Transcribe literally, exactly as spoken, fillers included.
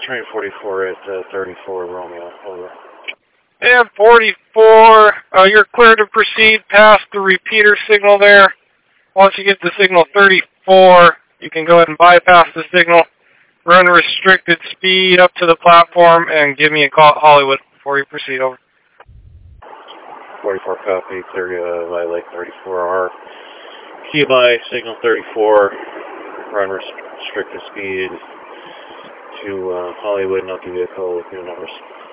train forty-four at uh, thirty-four Romeo, over. And forty-four, uh, you're clear to proceed past the repeater signal there. Once you get to signal thirty-four, you can go ahead and bypass the signal, run restricted speed up to the platform, and give me a call at Hollywood before you proceed, over. forty-four copy, thirty, uh, by Lake thirty-four R. Q by signal thirty-four, run restricted speed to uh, Hollywood, and I'll give you a call with your numbers.